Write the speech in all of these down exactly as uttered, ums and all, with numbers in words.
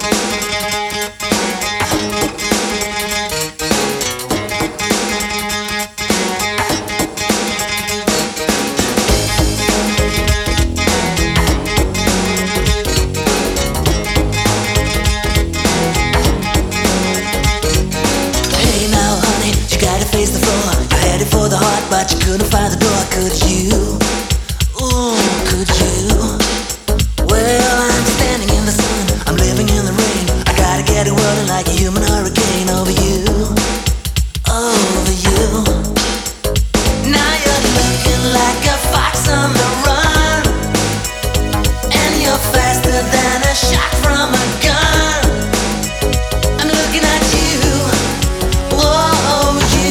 But you couldn't find the door, could you? Ooh, could you? Well, I'm standing in the sun, I'm living in the rain. I gotta get it rolling like a human hurricane over you, over you. Now you're looking like a fox on the run, and you're faster than a shot from a gun. I'm looking at you, whoa, you.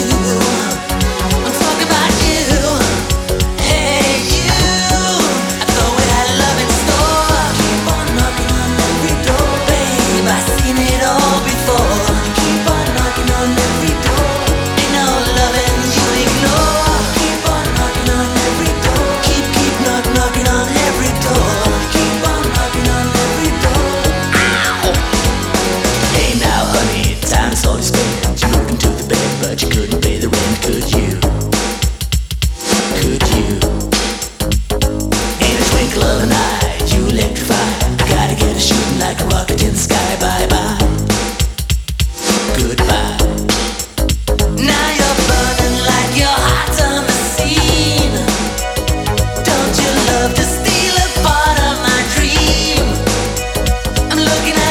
But you couldn't pay the rent, could you? Could you? In a twinkle of an eye, you electrify. I gotta get it shooting like a rocket in the sky. Bye bye, goodbye. Now you're burning like your heart's on the scene. Don't you love to steal a part of my dream? I'm looking at